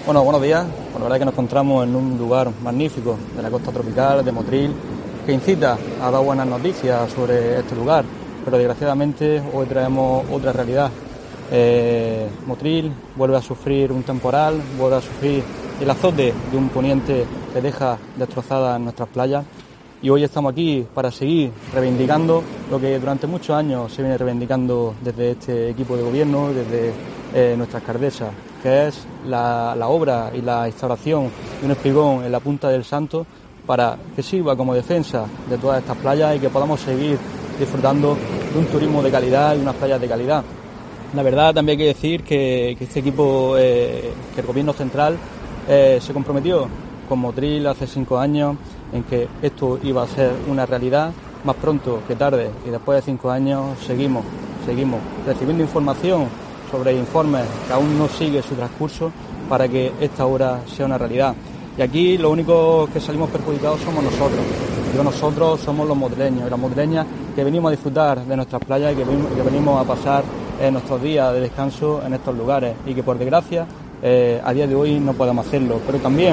Bueno, buenos días. Bueno, la verdad es que nos encontramos en un lugar magnífico de la costa tropical de Motril, que incita a dar buenas noticias sobre este lugar, pero desgraciadamente hoy traemos otra realidad. Motril vuelve a sufrir un temporal, vuelve a sufrir el azote de un poniente que deja destrozadas nuestras playas, y hoy estamos aquí para seguir reivindicando lo que durante muchos años se viene reivindicando desde este equipo de gobierno, desde nuestra alcaldesa, que es la obra y la instalación de un espigón en la Punta del Santo para que sirva como defensa de todas estas playas y que podamos seguir disfrutando de un turismo de calidad y unas playas de calidad. La verdad, también hay que decir que este equipo, que el Gobierno central se comprometió con Motril hace 5 años en que esto iba a ser una realidad más pronto que tarde, y después de 5 años seguimos recibiendo información sobre informes que aún no sigue su transcurso para que esta obra sea una realidad. Y aquí lo único que salimos perjudicados somos nosotros. Nosotros somos los motrileños y las motrileñas que venimos a disfrutar de nuestras playas y que venimos a pasar nuestros días de descanso en estos lugares, y que por desgracia a día de hoy no podemos hacerlo, pero también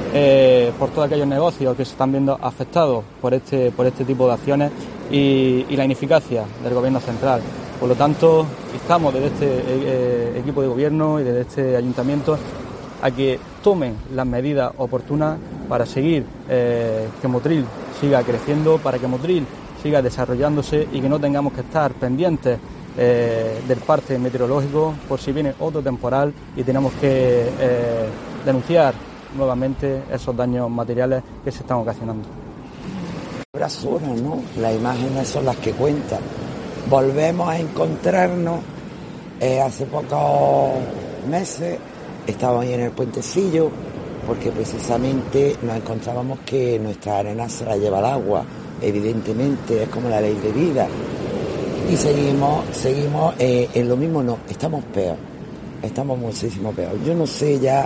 por todos aquellos negocios que se están viendo afectados por este tipo de acciones y la ineficacia del Gobierno central. Por lo tanto, instamos desde este equipo de gobierno y desde este ayuntamiento a que tomen las medidas oportunas para seguir que Motril siga creciendo, para que Motril siga desarrollándose y que no tengamos que estar pendientes del parte meteorológico por si viene otro temporal y tenemos que denunciar nuevamente esos daños materiales que se están ocasionando. Basura, ¿no? Las imágenes son las que cuentan. Volvemos a encontrarnos hace pocos meses, estábamos ahí en el puentecillo, porque precisamente nos encontrábamos que nuestra arena se la lleva el agua, evidentemente es como la ley de vida, y seguimos en lo mismo. No, estamos peor, estamos muchísimo peor. Yo no sé ya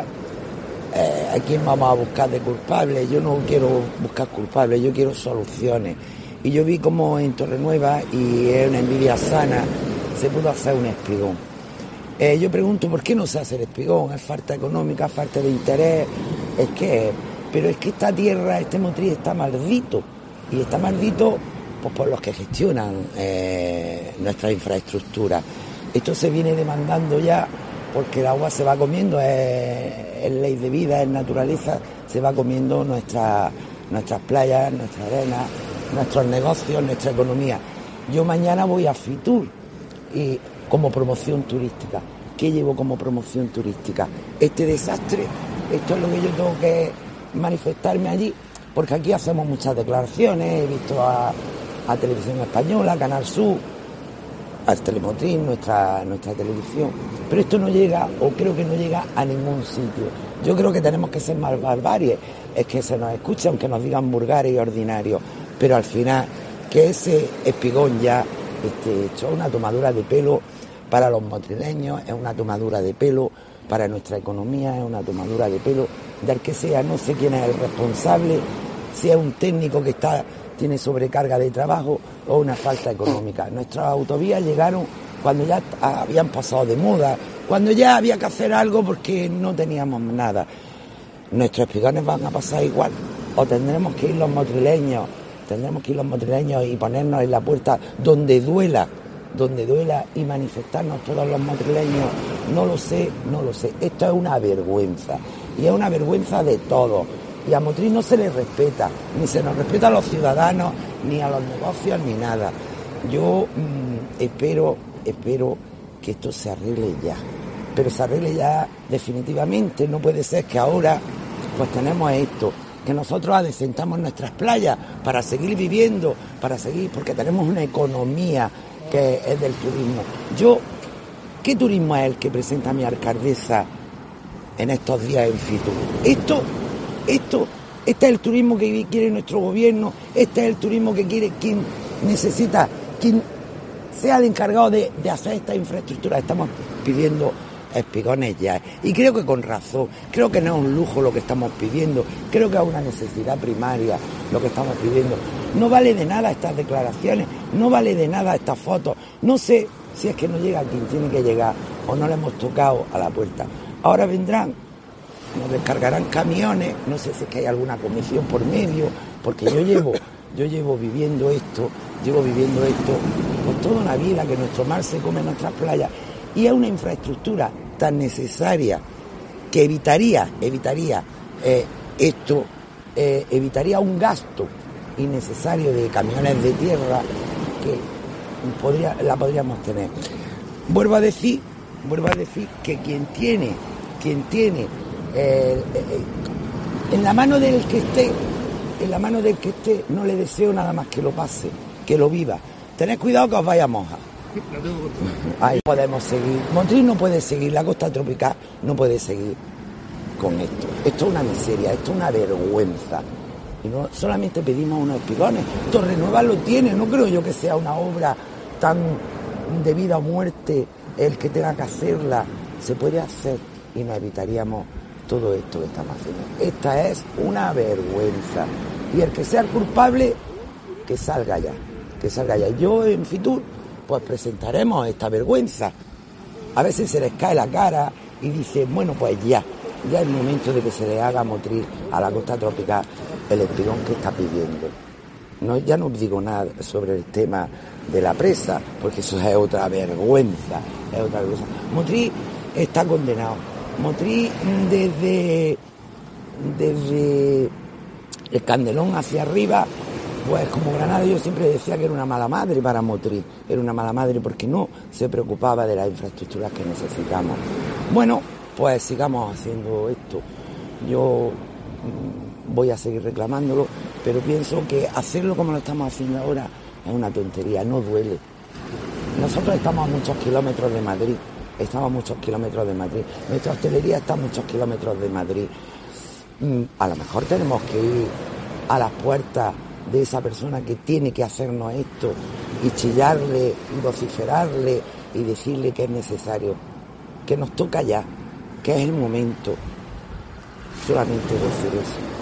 a quién vamos a buscar de culpable. Yo no quiero buscar culpables, yo quiero soluciones. Y yo vi como en Torrenueva, y es una envidia sana, se pudo hacer un espigón. Yo pregunto, ¿por qué no se hace el espigón? ¿Es falta económica, falta de interés? Pero es que esta tierra, este Motril está maldito. Y está maldito pues, por los que gestionan nuestra infraestructura. Esto se viene demandando ya porque el agua se va comiendo, es ley de vida, es naturaleza, se va comiendo nuestras playas, nuestra arena, nuestros negocios, nuestra economía. Yo mañana voy a Fitur y como promoción turística. ¿Qué llevo como promoción turística? Este desastre, esto es lo que yo tengo que manifestarme allí, porque aquí hacemos muchas declaraciones, he visto a Televisión Española, Canal Sur, a Telemotril, nuestra televisión, pero esto no llega, o creo que no llega a ningún sitio. Yo creo que tenemos que ser más barbarie, es que se nos escuche aunque nos digan vulgares y ordinarios, pero al final que ese espigón ya esté hecho, una tomadura de pelo para los motrileños, es una tomadura de pelo para nuestra economía, es una tomadura de pelo del que sea. No sé quién es el responsable, si es un técnico que tiene sobrecarga de trabajo o una falta económica. Nuestras autovías llegaron cuando ya habían pasado de moda, cuando ya había que hacer algo porque no teníamos nada. Nuestros espigones van a pasar igual, o tendremos que ir los motrileños y ponernos en la puerta donde duela y manifestarnos todos los motrileños. No lo sé. Esto es una vergüenza, y es una vergüenza de todos. Y a Motril no se le respeta, ni se nos respeta a los ciudadanos, ni a los negocios, ni nada. Yo espero que esto se arregle ya, pero se arregle ya definitivamente. No puede ser que ahora pues tenemos esto, que nosotros adecentamos nuestras playas para seguir viviendo, porque tenemos una economía que es del turismo. ¿Qué turismo es el que presenta mi alcaldesa en estos días en Fitur? Este es el turismo que quiere nuestro gobierno, este es el turismo que quiere quien necesita, quien sea el encargado de hacer esta infraestructura. Estamos pidiendo espigones ya, y creo que con razón, creo que no es un lujo lo que estamos pidiendo, creo que es una necesidad primaria lo que estamos pidiendo. No vale de nada estas declaraciones, no vale de nada estas fotos. No sé si es que no llega quien tiene que llegar o no le hemos tocado a la puerta. Ahora vendrán nos descargarán camiones, no sé si es que hay alguna comisión por medio, porque yo llevo viviendo esto pues toda una vida, que nuestro mar se come en nuestras playas, y es una infraestructura tan necesaria que evitaría evitaría un gasto innecesario de camiones de tierra que la podríamos tener. Vuelvo a decir que quien tiene en la mano del que esté, no le deseo nada más que lo pase, que lo viva. Tened cuidado que os vaya a mojar. Ahí podemos seguir. Motril no puede seguir, la costa tropical no puede seguir con esto. Esto es una miseria, esto es una vergüenza. Y no solamente pedimos unos espigones. Torrenueva lo tiene, no creo yo que sea una obra tan de vida o muerte el que tenga que hacerla. Se puede hacer y nos evitaríamos todo esto que estamos haciendo. Esta es una vergüenza. Y el que sea el culpable, que salga ya. Yo en Fitur pues presentaremos esta vergüenza. A veces se les cae la cara y dicen, bueno, pues ya es el momento de que se le haga a Motril, a la costa tropical, el espigón que está pidiendo. Ya no digo nada sobre el tema de la presa, porque eso es otra vergüenza. Motril está condenado. Motril desde el Candelón hacia arriba, pues como Granada yo siempre decía que era una mala madre para Motril. Era una mala madre porque no se preocupaba de las infraestructuras que necesitamos. Bueno, pues sigamos haciendo esto. Yo voy a seguir reclamándolo, pero pienso que hacerlo como lo estamos haciendo ahora es una tontería, no duele. Nosotros estamos a muchos kilómetros de Madrid, nuestra hostelería está a muchos kilómetros de Madrid. A lo mejor tenemos que ir a las puertas de esa persona que tiene que hacernos esto y chillarle y vociferarle y decirle que es necesario, que nos toca ya, que es el momento. Solamente decir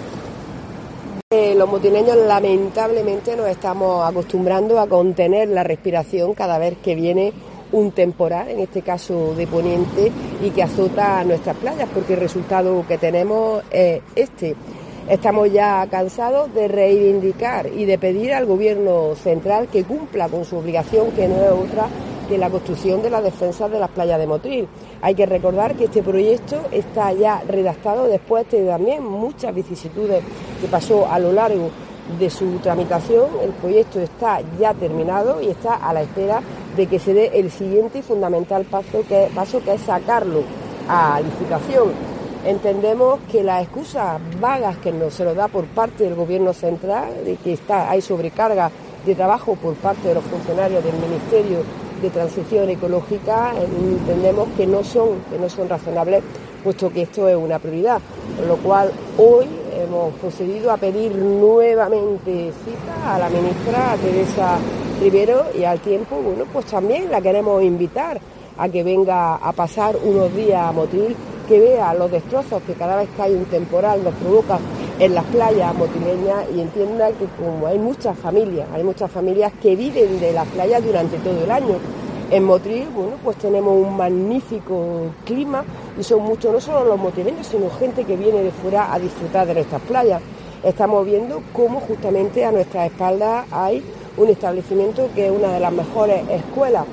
eso. Los motileños lamentablemente nos estamos acostumbrando a contener la respiración cada vez que viene un temporal, en este caso de poniente, y que azota nuestras playas, porque el resultado que tenemos es este. Estamos ya cansados de reivindicar y de pedir al gobierno central que cumpla con su obligación, que no es otra que la construcción de la defensa de las playas de Motril. Hay que recordar que este proyecto está ya redactado después de también muchas vicisitudes que pasó a lo largo de su tramitación. El proyecto está ya terminado y está a la espera de que se dé el siguiente y fundamental paso que es sacarlo a licitación. Entendemos que las excusas vagas que se nos da por parte del gobierno central, de que hay sobrecarga de trabajo por parte de los funcionarios del Ministerio de Transición Ecológica, entendemos que no son razonables, puesto que esto es una prioridad. Por lo cual hoy hemos procedido a pedir nuevamente cita a la ministra Teresa Rivero, y al tiempo, bueno, pues también la queremos invitar a que venga a pasar unos días a Motril, que vea los destrozos que cada vez que hay un temporal nos provoca en las playas motrileñas, y entienda que como hay muchas familias que viven de las playas durante todo el año. En Motril, bueno, pues tenemos un magnífico clima y son muchos, no solo los motrileños, sino gente que viene de fuera a disfrutar de nuestras playas. Estamos viendo cómo justamente a nuestras espaldas hay un establecimiento que es una de las mejores escuelas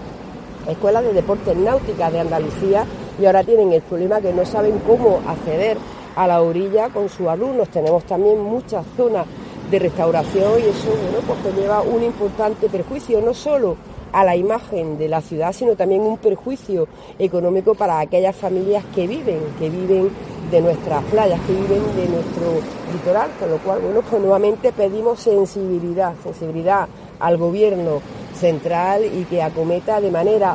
de deportes náuticas de Andalucía, y ahora tienen el problema que no saben cómo acceder a la orilla con sus alumnos. Tenemos también muchas zonas de restauración y eso, bueno, pues conlleva un importante perjuicio, no solo a la imagen de la ciudad, sino también un perjuicio económico para aquellas familias que viven de nuestras playas, que viven de nuestro litoral, con lo cual, bueno, pues nuevamente pedimos sensibilidad al gobierno central y que acometa de manera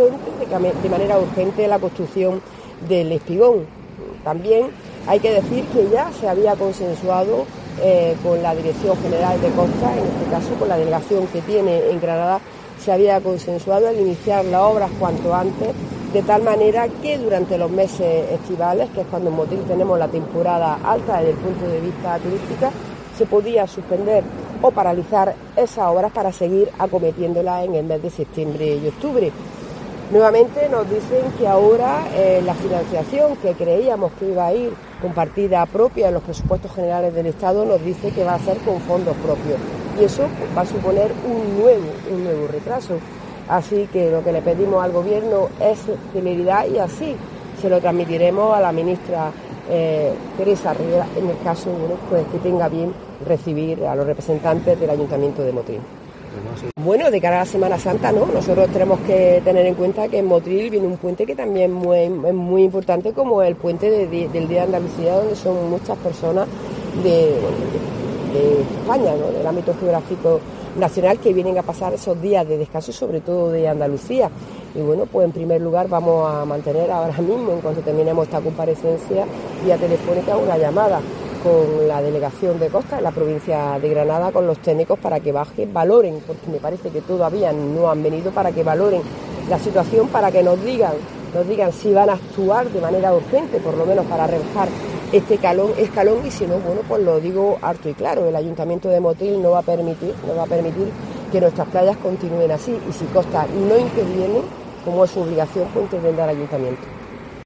urgente la construcción del espigón. También hay que decir que ya se había consensuado con la Dirección General de Costa, en este caso con la delegación que tiene en Granada, se había consensuado el iniciar las obras cuanto antes, de tal manera que durante los meses estivales, que es cuando en Motril tenemos la temporada alta desde el punto de vista turística, se podía suspender o paralizar esas obras para seguir acometiéndolas en el mes de septiembre y octubre. Nuevamente nos dicen que ahora la financiación que creíamos que iba a ir con partida propia en los presupuestos generales del Estado nos dice que va a ser con fondos propios y eso pues, va a suponer un nuevo retraso. Así que lo que le pedimos al Gobierno es celeridad y así se lo transmitiremos a la ministra Teresa Rivera en el caso pues, que tenga bien recibir a los representantes del Ayuntamiento de Motril. Bueno, de cara a la Semana Santa, ¿no? Nosotros tenemos que tener en cuenta que en Motril viene un puente que también es muy importante, como el puente del Día de Andalucía, donde son muchas personas de España, ¿no? Del ámbito geográfico nacional, que vienen a pasar esos días de descanso, sobre todo de Andalucía. Y bueno, pues en primer lugar vamos a mantener ahora mismo, en cuanto terminemos esta comparecencia, vía telefónica una llamada con la delegación de Costa en la provincia de Granada, con los técnicos para que bajen, valoren, porque me parece que todavía no han venido, para que valoren la situación, para que nos digan si van a actuar de manera urgente, por lo menos para rebajar este escalón, y si no, bueno, pues lo digo harto y claro, el Ayuntamiento de Motril no va a permitir que nuestras playas continúen así, y si Costa no interviene, como es su obligación, pues intervendrá el Ayuntamiento.